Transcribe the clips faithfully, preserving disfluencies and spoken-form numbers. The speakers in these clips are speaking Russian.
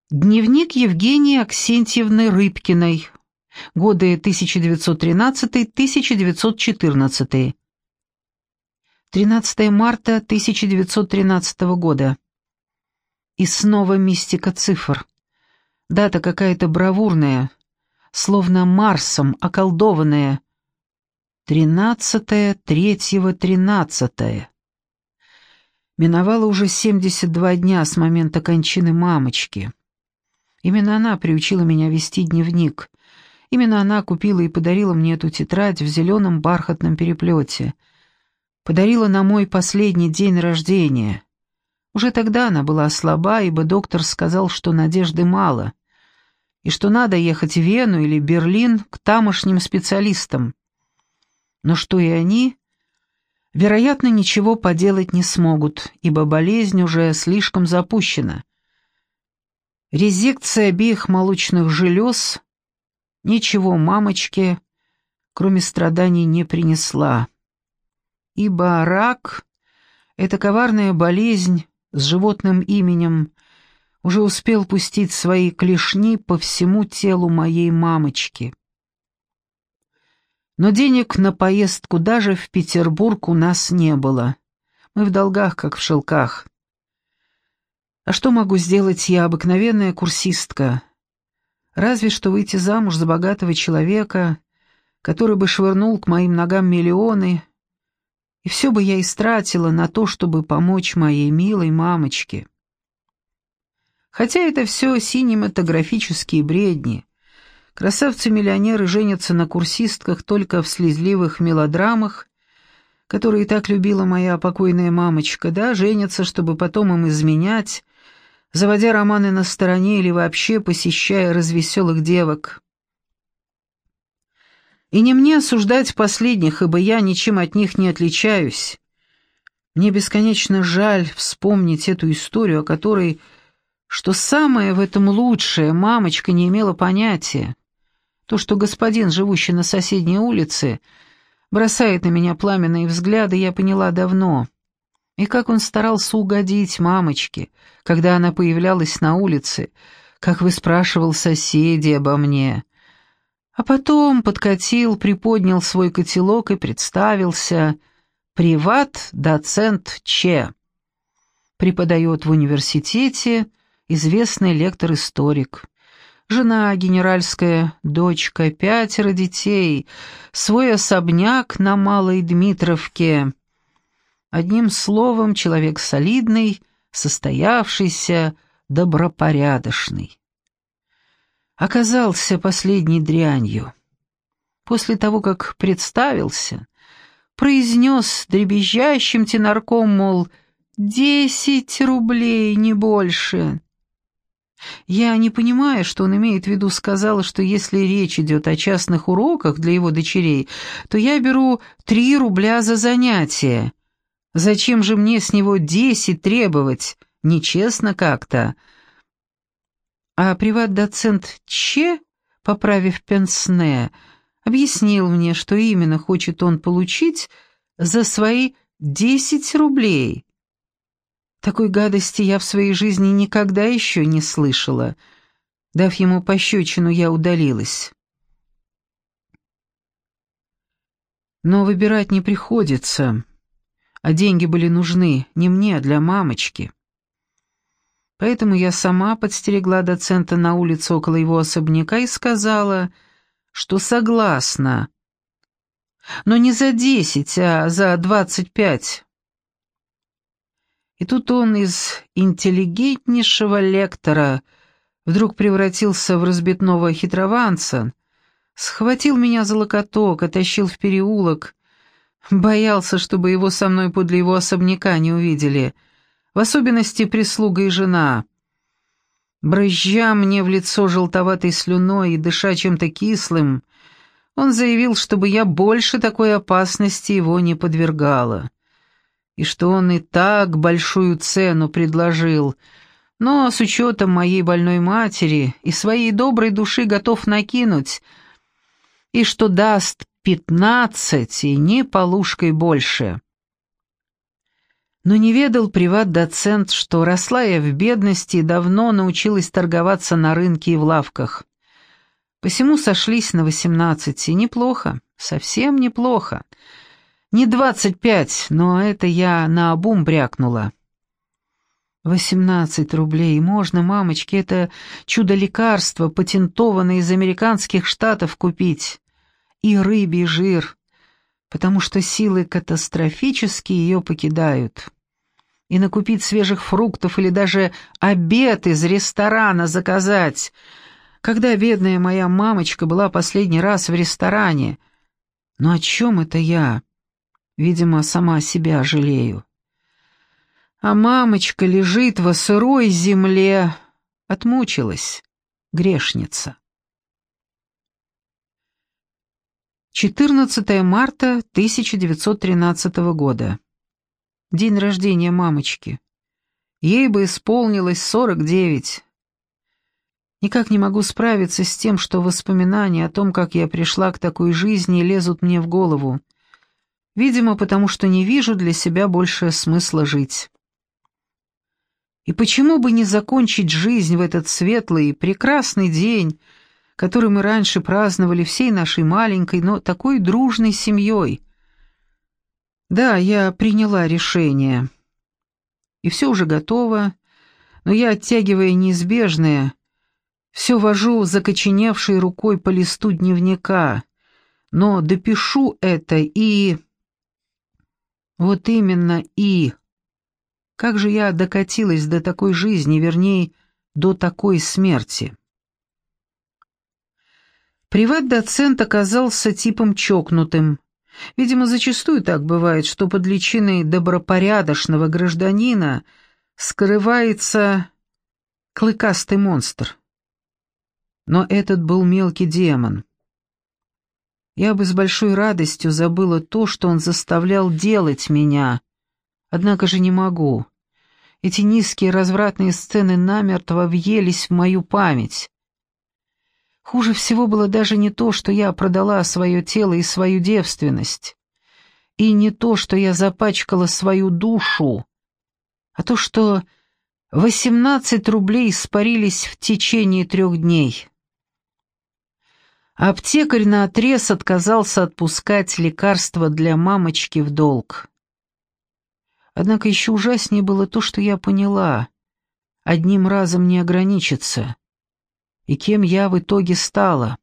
Дневник Евгении Аксентьевны Рыбкиной. Годы тысяча девятьсот тринадцатый — тысяча девятьсот четырнадцатый. тринадцатое марта тысяча девятьсот тринадцатого года. И снова мистика цифр. Дата какая-то бравурная, словно Марсом околдованная. Тринадцатое, третьего, тринадцатое. Миновало уже семьдесят два дня с момента кончины мамочки. Именно она приучила меня вести дневник. Именно она купила и подарила мне эту тетрадь в зеленом бархатном переплете. Подарила на мой последний день рождения. Уже тогда она была слаба, ибо доктор сказал, что надежды мало, и что надо ехать в Вену или Берлин к тамошним специалистам. Но что и они, вероятно, ничего поделать не смогут, ибо болезнь уже слишком запущена. Резекция обеих молочных желез ничего мамочке, кроме страданий, не принесла. Ибо рак — это коварная болезнь с животным именем, уже успел пустить свои клешни по всему телу моей мамочки. Но денег на поездку даже в Петербург у нас не было. Мы в долгах, как в шелках. А что могу сделать я, обыкновенная курсистка? Разве что выйти замуж за богатого человека, который бы швырнул к моим ногам миллионы, и все бы я истратила на то, чтобы помочь моей милой мамочке. Хотя это все синематографические бредни. Красавцы-миллионеры женятся на курсистках только в слезливых мелодрамах, которые так любила моя покойная мамочка, да, женятся, чтобы потом им изменять, заводя романы на стороне или вообще посещая развеселых девок. И не мне осуждать последних, ибо я ничем от них не отличаюсь. Мне бесконечно жаль вспомнить эту историю, о которой, что самое в этом лучшее, мамочка не имела понятия. То, что господин, живущий на соседней улице, бросает на меня пламенные взгляды, я поняла давно. И как он старался угодить мамочке, когда она появлялась на улице, как выспрашивал соседей обо мне. А потом подкатил, приподнял свой котелок и представился: приват-доцент Че. Преподает в университете, известный лектор-историк. Жена генеральская, дочка, пятеро детей, свой особняк на Малой Дмитровке. Одним словом, человек солидный, состоявшийся, добропорядочный. Оказался последней дрянью. После того, как представился, произнес дребезжащим тенорком, мол, «десять рублей, не больше». Я, не понимая, что он имеет в виду, сказала, что если речь идет о частных уроках для его дочерей, то я беру три рубля за занятие. Зачем же мне с него десять требовать? Нечестно как-то. А приват-доцент Че, поправив пенсне, объяснил мне, что именно хочет он получить за свои десять рублей. Такой гадости я в своей жизни никогда еще не слышала. Дав ему пощечину, я удалилась. Но выбирать не приходится, а деньги были нужны не мне, а для мамочки. Поэтому я сама подстерегла доцента на улице около его особняка и сказала, что согласна, но не за десять, а за двадцать пять. И тут он из интеллигентнейшего лектора вдруг превратился в разбитного хитрованца, схватил меня за локоток, оттащил в переулок, боялся, чтобы его со мной подле его особняка не увидели, в особенности прислуга и жена. Брызжа мне в лицо желтоватой слюной и дыша чем-то кислым, он заявил, чтобы я больше такой опасности его не подвергала, и что он и так большую цену предложил, но с учетом моей больной матери и своей доброй души готов накинуть, и что даст пятнадцать и ни полушкой больше. Но не ведал приват-доцент, что росла я в бедности и давно научилась торговаться на рынке и в лавках. Посему сошлись на восемнадцати. Неплохо, совсем неплохо. Не двадцать пять, но это я наобум брякнула. Восемнадцать рублей. Можно, мамочки, это чудо-лекарство, патентованное из американских штатов, купить. И рыбий жир, потому что силы катастрофически ее покидают. И накупить свежих фруктов или даже обед из ресторана заказать. Когда бедная моя мамочка была последний раз в ресторане? Но о чем это я? Видимо, сама себя жалею. А мамочка лежит во сырой земле. Отмучилась, грешница. четырнадцатое марта тысяча девятьсот тринадцатого года. День рождения мамочки. Ей бы исполнилось сорок девять. Никак не могу справиться с тем, что воспоминания о том, как я пришла к такой жизни, лезут мне в голову. Видимо, потому что не вижу для себя больше смысла жить. И почему бы не закончить жизнь в этот светлый, прекрасный день, который мы раньше праздновали всей нашей маленькой, но такой дружной семьей? Да, я приняла решение. И все уже готово, но я, оттягивая неизбежное, все вожу закоченевшей рукой по листу дневника, но допишу это и... Вот именно и... Как же я докатилась до такой жизни, вернее, до такой смерти? Приват-доцент оказался типом чокнутым. Видимо, зачастую так бывает, что под личиной добропорядочного гражданина скрывается клыкастый монстр. Но этот был мелкий демон. Я бы с большой радостью забыла то, что он заставлял делать меня. Однако же не могу. Эти низкие развратные сцены намертво въелись в мою память. Хуже всего было даже не то, что я продала свое тело и свою девственность, и не то, что я запачкала свою душу, а то, что восемнадцать рублей испарились в течение трех дней. Аптекарь наотрез отказался отпускать лекарства для мамочки в долг. Однако еще ужаснее было то, что я поняла. Одним разом не ограничиться. И кем я в итоге стала?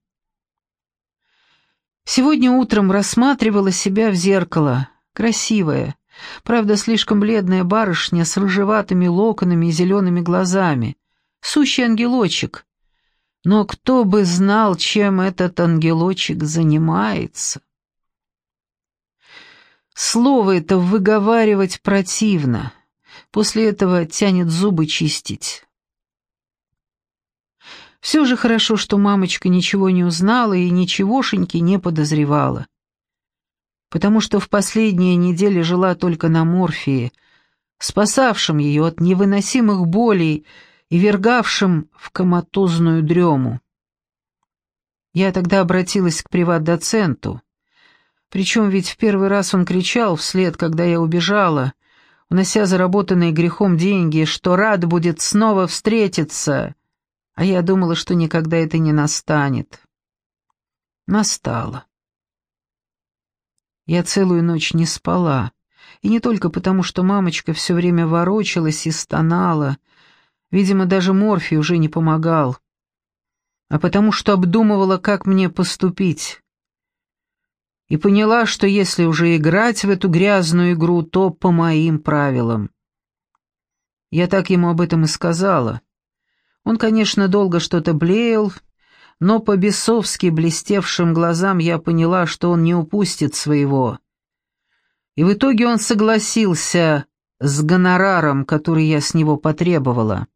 Сегодня утром рассматривала себя в зеркало. Красивая, правда, слишком бледная барышня с рыжеватыми локонами и зелеными глазами. Сущий ангелочек. Но кто бы знал, чем этот ангелочек занимается? Слово это выговаривать противно. После этого тянет зубы чистить. Все же хорошо, что мамочка ничего не узнала и ничегошеньки не подозревала. Потому что в последние недели жила только на морфии, спасавшем ее от невыносимых болей и вергавшим в коматозную дрему. Я тогда обратилась к приват-доценту. Причем ведь в первый раз он кричал вслед, когда я убежала, унося заработанные грехом деньги, что рад будет снова встретиться, а я думала, что никогда это не настанет. Настало. Я целую ночь не спала, и не только потому, что мамочка все время ворочалась и стонала, видимо, даже морфий уже не помогал, а потому что обдумывала, как мне поступить. И поняла, что если уже играть в эту грязную игру, то по моим правилам. Я так ему об этом и сказала. Он, конечно, долго что-то блеял, но по бесовски блестевшим глазам я поняла, что он не упустит своего. И в итоге он согласился с гонораром, который я с него потребовала.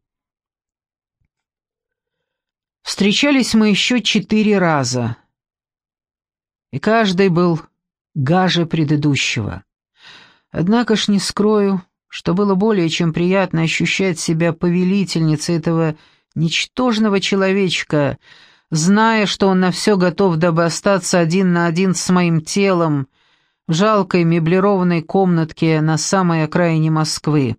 Встречались мы еще четыре раза. И каждый был гаже предыдущего. Однако ж не скрою, что было более чем приятно ощущать себя повелительницей этого ничтожного человечка, зная, что он на все готов, дабы остаться один на один с моим телом, в жалкой меблированной комнатке на самой окраине Москвы.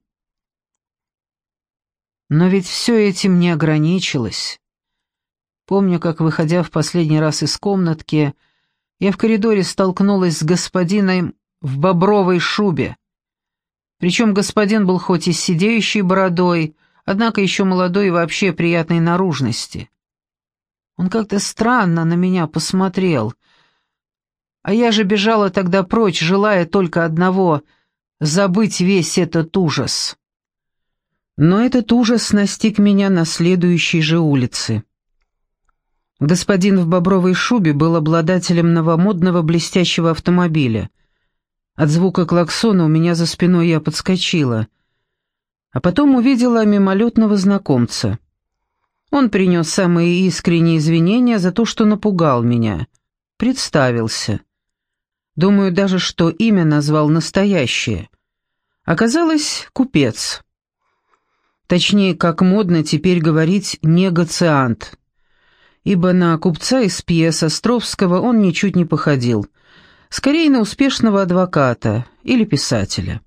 Но ведь все этим не ограничилось. Помню, как, выходя в последний раз из комнатки, я в коридоре столкнулась с господином в бобровой шубе. Причем господин был хоть и с сидеющей бородой, однако еще молодой и вообще приятной наружности. Он как-то странно на меня посмотрел, а я же бежала тогда прочь, желая только одного — забыть весь этот ужас. Но этот ужас настиг меня на следующей же улице. Господин в бобровой шубе был обладателем новомодного блестящего автомобиля. От звука клаксона у меня за спиной я подскочила, а потом увидела мимолетного знакомца. Он принес самые искренние извинения за то, что напугал меня. Представился. Думаю даже, что имя назвал настоящее. Оказалось, купец. Точнее, как модно теперь говорить, негациант. Ибо на купца из пьес Островского он ничуть не походил. Скорее на успешного адвоката или писателя.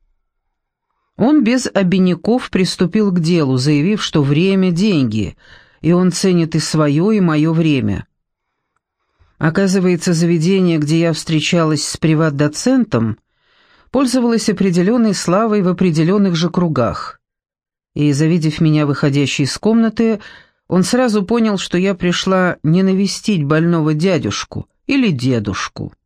Он без обиняков приступил к делу, заявив, что время — деньги, и он ценит и свое, и мое время. Оказывается, заведение, где я встречалась с приват-доцентом, пользовалось определенной славой в определенных же кругах. И, завидев меня выходящей из комнаты, он сразу понял, что я пришла не навестить больного дядюшку или дедушку.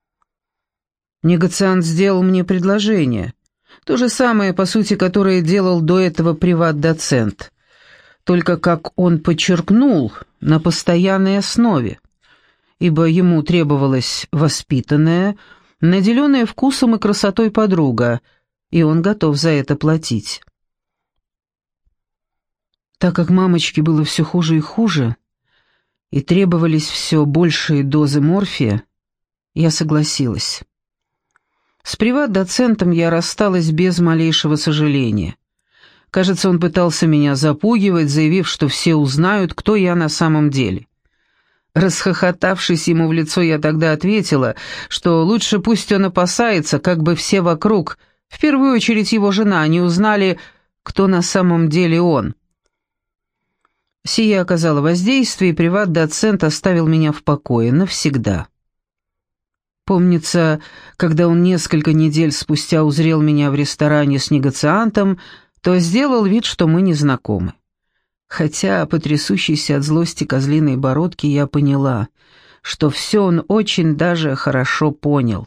Негациант сделал мне предложение, то же самое, по сути, которое делал до этого приват-доцент, только, как он подчеркнул, на постоянной основе, ибо ему требовалась воспитанная, наделенная вкусом и красотой подруга, и он готов за это платить. Так как мамочке было все хуже и хуже, и требовались все большие дозы морфия, я согласилась. С приват-доцентом я рассталась без малейшего сожаления. Кажется, он пытался меня запугивать, заявив, что все узнают, кто я на самом деле. Расхохотавшись ему в лицо, я тогда ответила, что лучше пусть он опасается, как бы все вокруг, в первую очередь его жена, не узнали, кто на самом деле он. Сие оказало воздействие, и приват-доцент оставил меня в покое навсегда. Помнится, когда он несколько недель спустя узрел меня в ресторане с негациантом, то сделал вид, что мы не знакомы. Хотя, потрясущейся от злости козлиной бородки, я поняла, что все он очень даже хорошо понял.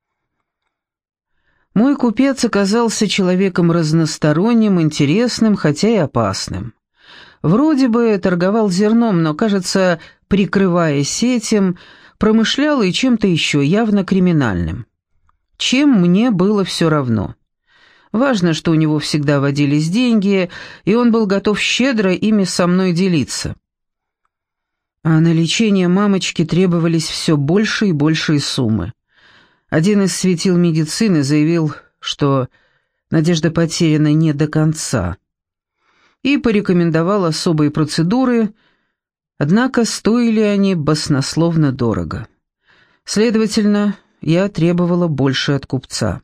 Мой купец оказался человеком разносторонним, интересным, хотя и опасным. Вроде бы торговал зерном, но, кажется, прикрываясь этим, промышлял и чем-то еще явно криминальным. Чем мне было все равно. Важно, что у него всегда водились деньги, и он был готов щедро ими со мной делиться. А на лечение мамочки требовались все больше и большие суммы. Один из светил медицины заявил, что надежда потеряна не до конца, и порекомендовал особые процедуры, однако стоили они баснословно дорого. Следовательно, я требовала больше от купца.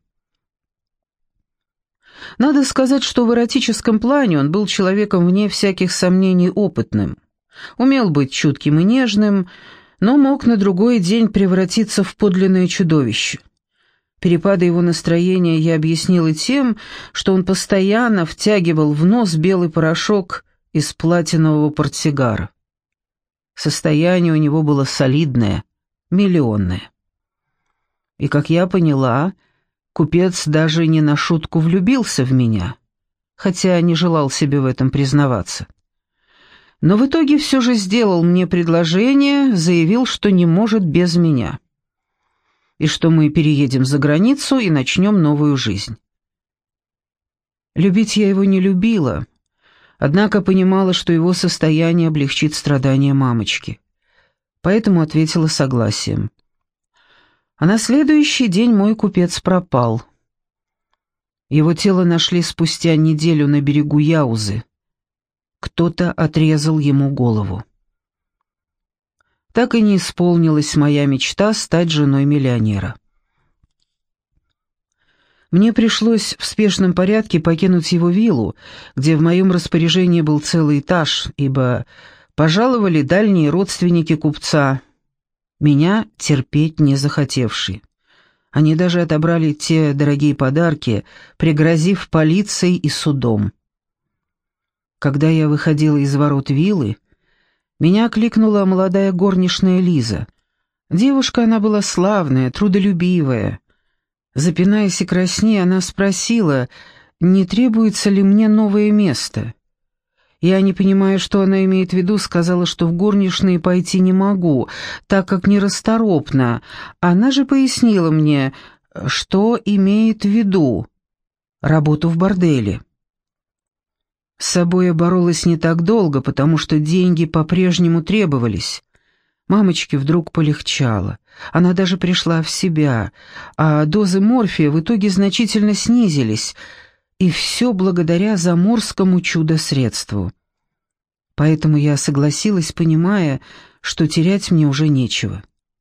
Надо сказать, что в эротическом плане он был человеком вне всяких сомнений опытным. Умел быть чутким и нежным, но мог на другой день превратиться в подлинное чудовище. Перепады его настроения я объяснила тем, что он постоянно втягивал в нос белый порошок из платинового портсигара. Состояние у него было солидное, миллионное. И, как я поняла, купец даже не на шутку влюбился в меня, хотя не желал себе в этом признаваться. Но в итоге все же сделал мне предложение, заявил, что не может без меня, и что мы переедем за границу и начнем новую жизнь. Любить я его не любила, однако понимала, что его состояние облегчит страдания мамочки, поэтому ответила согласием. А на следующий день мой купец пропал. Его тело нашли спустя неделю на берегу Яузы. Кто-то отрезал ему голову. Так и не исполнилась моя мечта стать женой миллионера. Мне пришлось в спешном порядке покинуть его виллу, где в моем распоряжении был целый этаж, ибо пожаловали дальние родственники купца, меня терпеть не захотевшие. Они даже отобрали те дорогие подарки, пригрозив полицией и судом. Когда я выходила из ворот виллы, меня окликнула молодая горничная Лиза. Девушка она была славная, трудолюбивая. Запинаясь и краснея, она спросила, не требуется ли мне новое место. Я, не понимая, что она имеет в виду, сказала, что в горничные пойти не могу, так как нерасторопна. Она же пояснила мне, что имеет в виду работу в борделе. С собой я боролась не так долго, потому что деньги по-прежнему требовались. Мамочке вдруг полегчало. Она даже пришла в себя, а дозы морфия в итоге значительно снизились, и все благодаря заморскому чудо-средству. Поэтому я согласилась, понимая, что терять мне уже нечего.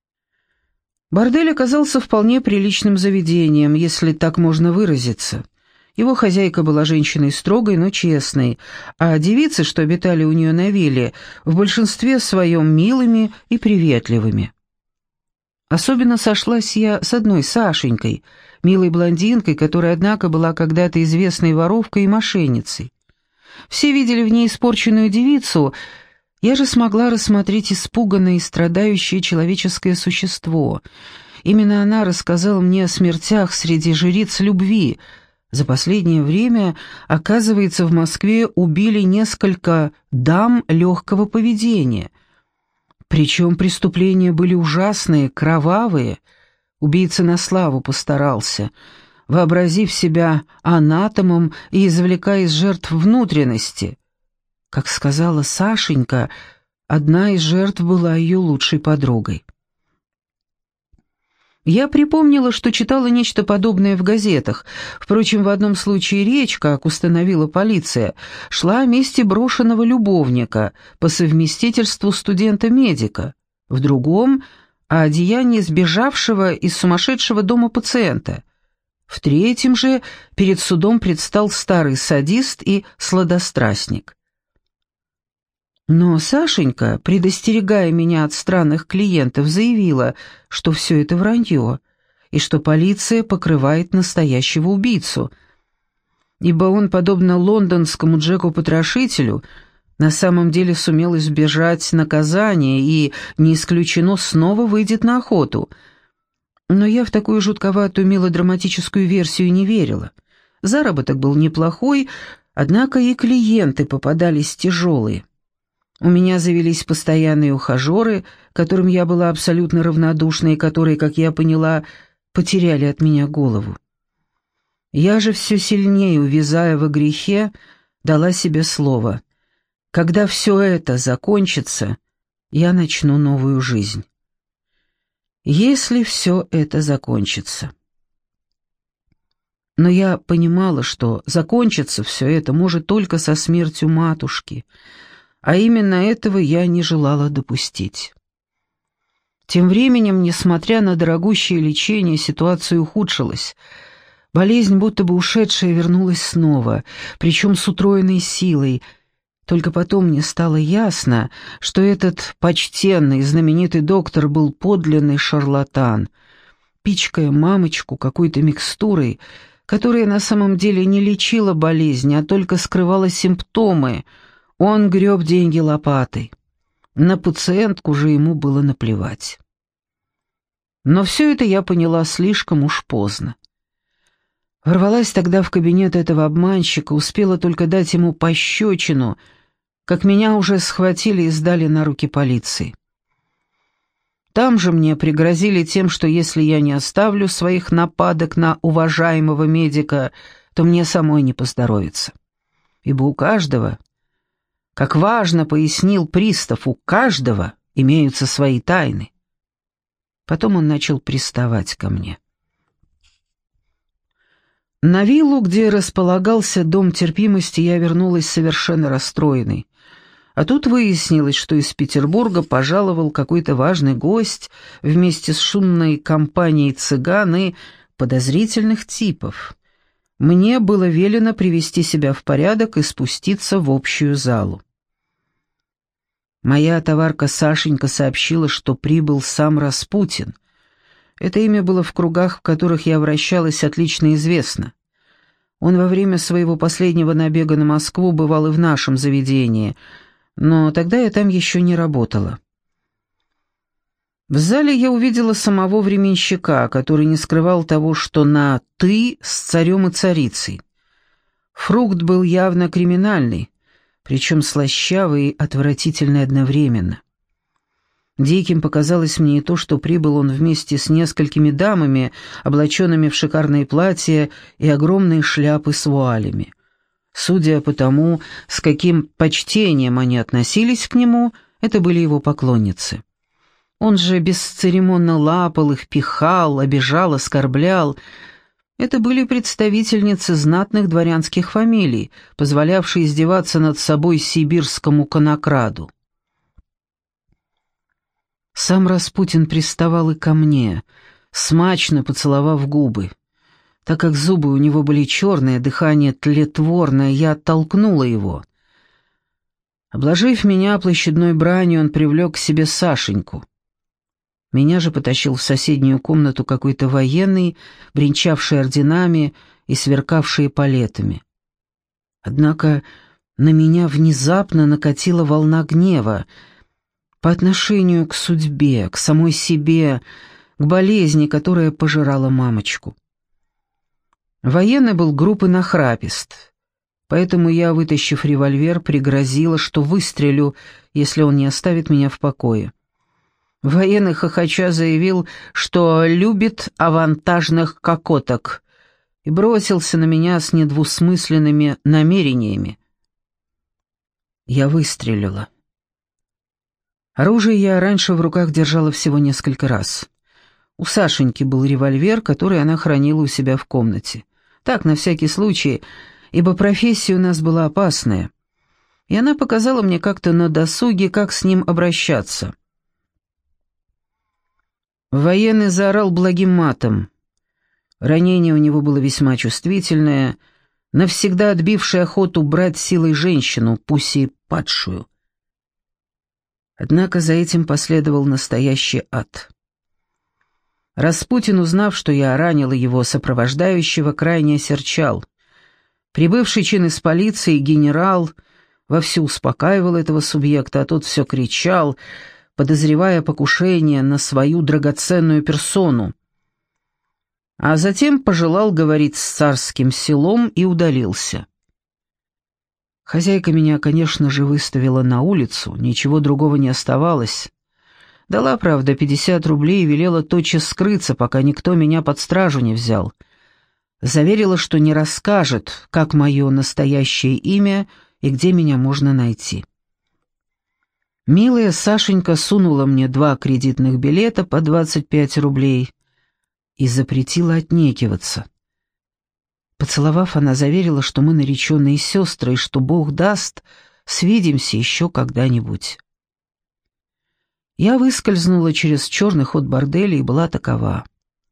Бордель оказался вполне приличным заведением, если так можно выразиться. Его хозяйка была женщиной строгой, но честной, а девицы, что обитали у нее на вилле, в большинстве своем милыми и приветливыми. Особенно сошлась я с одной Сашенькой, милой блондинкой, которая, однако, была когда-то известной воровкой и мошенницей. Все видели в ней испорченную девицу, я же смогла рассмотреть испуганное и страдающее человеческое существо. Именно она рассказала мне о смертях среди жриц любви. За последнее время, оказывается, в Москве убили несколько дам легкого поведения. Причем преступления были ужасные, кровавые. Убийца на славу постарался, вообразив себя анатомом и извлекая из жертв внутренности. Как сказала Сашенька, одна из жертв была ее лучшей подругой. Я припомнила, что читала нечто подобное в газетах. Впрочем, в одном случае речь, как установила полиция, шла о месте брошенного любовника, по совместительству студента-медика, в другом — о деянии сбежавшего из сумасшедшего дома пациента. В третьем же перед судом предстал старый садист и сладострастник. Но Сашенька, предостерегая меня от странных клиентов, заявила, что все это вранье, и что полиция покрывает настоящего убийцу, ибо он, подобно лондонскому Джеку-потрошителю, на самом деле сумел избежать наказания и, не исключено, снова выйдет на охоту. Но я в такую жутковатую мелодраматическую версию не верила. Заработок был неплохой, однако и клиенты попадались тяжелые. У меня завелись постоянные ухажеры, которым я была абсолютно равнодушна и которые, как я поняла, потеряли от меня голову. Я же все сильнее, увязая во грехе, дала себе слово. Когда все это закончится, я начну новую жизнь. Если все это закончится. Но я понимала, что закончится все это может только со смертью матушки, а именно этого я не желала допустить. Тем временем, несмотря на дорогущее лечение, ситуация ухудшилась. Болезнь, будто бы ушедшая, вернулась снова, причем с утроенной силой. Только потом мне стало ясно, что этот почтенный и знаменитый доктор был подлинный шарлатан, пичкая мамочку какой-то микстурой, которая на самом деле не лечила болезнь, а только скрывала симптомы. Он греб деньги лопатой. На пациентку же ему было наплевать. Но все это я поняла слишком уж поздно. Ворвалась тогда в кабинет этого обманщика, успела только дать ему пощечину, как меня уже схватили и сдали на руки полиции. Там же мне пригрозили тем, что если я не оставлю своих нападок на уважаемого медика, то мне самой не поздоровится. Ибо у каждого, как важно пояснил пристав, у каждого имеются свои тайны. Потом он начал приставать ко мне. На виллу, где располагался дом терпимости, я вернулась совершенно расстроенной. А тут выяснилось, что из Петербурга пожаловал какой-то важный гость вместе с шумной компанией цыган и подозрительных типов. мне было велено привести себя в порядок и спуститься в общую залу. Моя товарка Сашенька сообщила, что прибыл сам Распутин. Это имя было в кругах, в которых я вращалась, отлично известно. Он во время своего последнего набега на Москву бывал и в нашем заведении, но тогда я там еще не работала. В зале я увидела самого временщика, который не скрывал того, что на «ты» с царем и царицей. Фрукт был явно криминальный, причем слащавый и отвратительный одновременно. Диким показалось мне и то, что прибыл он вместе с несколькими дамами, облаченными в шикарные платья и огромные шляпы с вуалями. Судя по тому, с каким почтением они относились к нему, это были его поклонницы. Он же бесцеремонно лапал их, пихал, обижал, оскорблял. Это были представительницы знатных дворянских фамилий, позволявшие издеваться над собой сибирскому конокраду. Сам Распутин приставал и ко мне, смачно поцеловав губы. Так как зубы у него были черные, дыхание тлетворное, я оттолкнула его. Обложив меня площадной бранью, он привлек к себе Сашеньку. Меня же потащил в соседнюю комнату какой-то военный, бренчавший орденами и сверкавший эполетами. Однако на меня внезапно накатила волна гнева по отношению к судьбе, к самой себе, к болезни, которая пожирала мамочку. Военный был группы нахрапист, поэтому я, вытащив револьвер, пригрозила, что выстрелю, если он не оставит меня в покое. Военный хохоча заявил, что любит авантажных кокоток, и бросился на меня с недвусмысленными намерениями. Я выстрелила. Оружие я раньше в руках держала всего несколько раз. У Сашеньки был револьвер, который она хранила у себя в комнате. Так, на всякий случай, ибо профессия у нас была опасная. И она показала мне как-то на досуге, как с ним обращаться. Военный заорал благим матом. Ранение у него было весьма чувствительное, навсегда отбившее охоту брать силой женщину, пусть и падшую. Однако за этим последовал настоящий ад. Распутин, узнав, что я ранила его сопровождающего, крайне осерчал. Прибывший чин из полиции генерал вовсю успокаивал этого субъекта, а тот все кричал, подозревая покушение на свою драгоценную персону. А затем пожелал говорить с царским селом и удалился. Хозяйка меня, конечно же, выставила на улицу, ничего другого не оставалось. Дала, правда, пятьдесят рублей и велела тотчас скрыться, пока никто меня под стражу не взял. Заверила, что не расскажет, как мое настоящее имя и где меня можно найти. Милая Сашенька сунула мне два кредитных билета по двадцать пять рублей и запретила отнекиваться. Поцеловав, она заверила, что мы нареченные сестры и что Бог даст, свидимся еще когда-нибудь. Я выскользнула через черный ход борделя и была такова.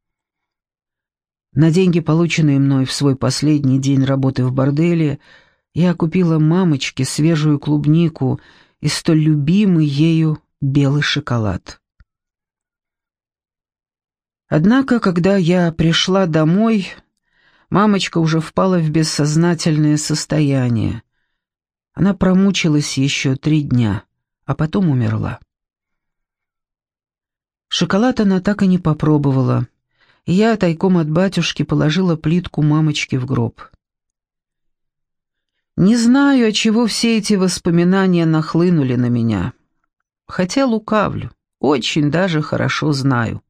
На деньги, полученные мной в свой последний день работы в борделе, я купила мамочке свежую клубнику и столь любимый ею белый шоколад. Однако, когда я пришла домой, мамочка уже впала в бессознательное состояние. Она промучилась еще три дня, а потом умерла. Шоколад она так и не попробовала, и я тайком от батюшки положила плитку мамочки в гроб. Не знаю, отчего все эти воспоминания нахлынули на меня. Хотя лукавлю, очень даже хорошо знаю.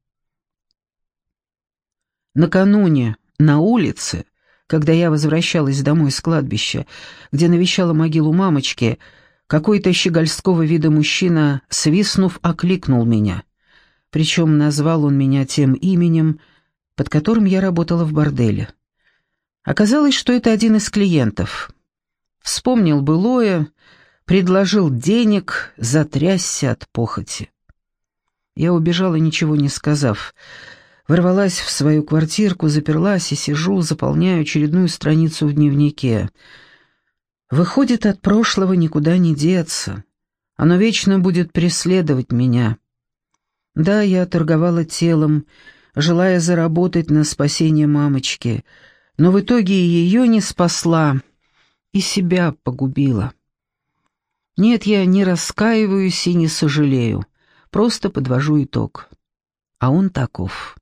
Накануне, на улице, когда я возвращалась домой с кладбища, где навещала могилу мамочки, какой-то щегольского вида мужчина, свистнув, окликнул меня. Причем назвал он меня тем именем, под которым я работала в борделе. Оказалось, что это один из клиентов. Вспомнил былое, предложил денег, затрясся от похоти. Я убежала, ничего не сказав. Ворвалась в свою квартирку, заперлась и сижу, заполняю очередную страницу в дневнике. Выходит, от прошлого никуда не деться. Оно вечно будет преследовать меня. Да, я торговала телом, желая заработать на спасение мамочки, но в итоге ее не спасла и себя погубила. Нет, я не раскаиваюсь и не сожалею, просто подвожу итог. А он таков.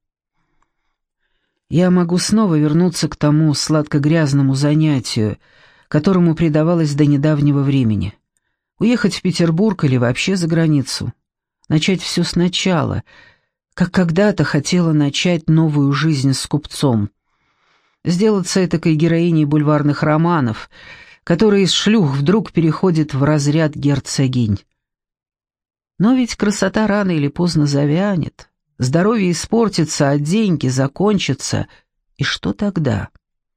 Я могу снова вернуться к тому сладко-грязному занятию, которому предавалась до недавнего времени. Уехать в Петербург или вообще за границу. Начать все сначала, как когда-то хотела начать новую жизнь с купцом. Сделаться этакой героиней бульварных романов, которая из шлюх вдруг переходит в разряд герцогинь. Но ведь красота рано или поздно завянет, здоровье испортится, а деньги закончатся. И что тогда?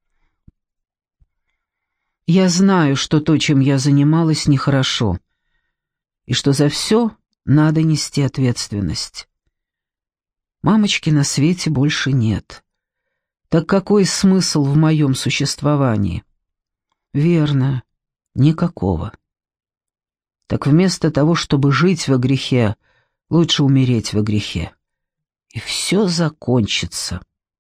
Я знаю, что то, чем я занималась, нехорошо, и что за все надо нести ответственность. Мамочки на свете больше нет. Так какой смысл в моем существовании? Верно, никакого. Так вместо того, чтобы жить во грехе, лучше умереть во грехе. И все закончится.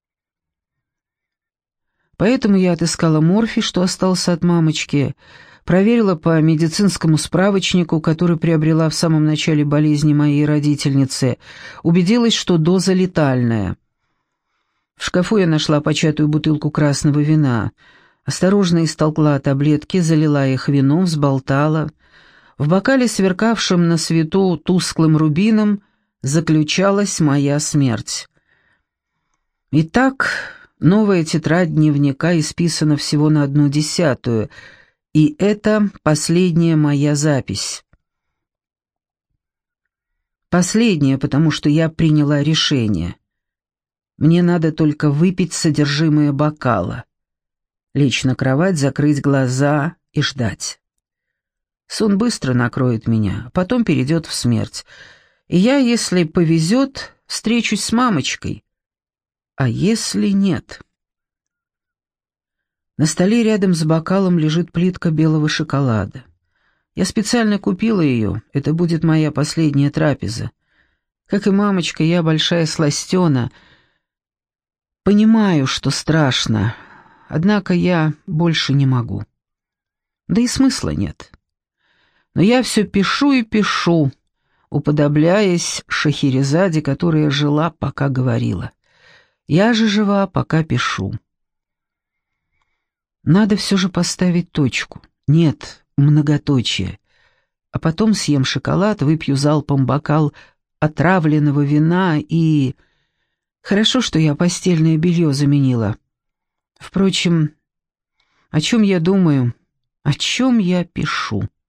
Поэтому я отыскала морфий, что остался от мамочки, проверила по медицинскому справочнику, который приобрела в самом начале болезни моей родительницы, убедилась, что доза летальная. В шкафу я нашла початую бутылку красного вина, осторожно истолкла таблетки, залила их вином, взболтала. В бокале, сверкавшем на свету тусклым рубином, заключалась моя смерть. Итак, новая тетрадь дневника исписана всего на одну десятую, и это последняя моя запись. Последняя, потому что я приняла решение. Мне надо только выпить содержимое бокала, лечь на кровать, закрыть глаза и ждать. Сон быстро накроет меня, потом перейдет в смерть. И я, если повезет, встречусь с мамочкой. А если нет? На столе рядом с бокалом лежит плитка белого шоколада. Я специально купила ее, это будет моя последняя трапеза. Как и мамочка, я большая сластена. Понимаю, что страшно, однако я больше не могу. Да и смысла нет. Но я все пишу и пишу, уподобляясь Шахерезаде, которая жила, пока говорила. Я же жива, пока пишу. Надо все же поставить точку. Нет, многоточие. А потом съем шоколад, выпью залпом бокал отравленного вина и... Хорошо, что я постельное белье заменила. Впрочем, о чем я думаю, о чем я пишу?